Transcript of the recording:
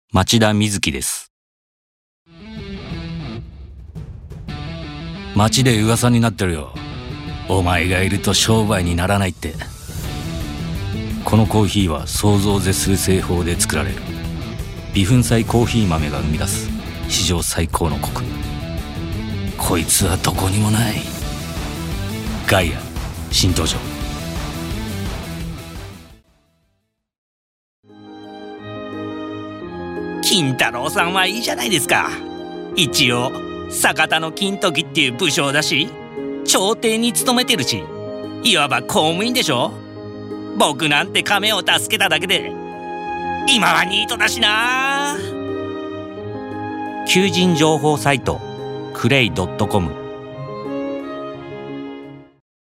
町田瑞希です。町で噂になってるよ。お前がいると商売にならないって。このコーヒーは想像を絶する製法で作られる。微粉砕コーヒー豆が生み出す史上最高のコク。こいつはどこにもない。ガイア新登場。 金太郎さんはいいじゃないですか。一応坂田の金時っていう武将だし、朝廷に勤めてるし、いわば公務員でしょ。僕なんて亀を助けただけで今はニートだしな。 求人情報サイトクレイ .com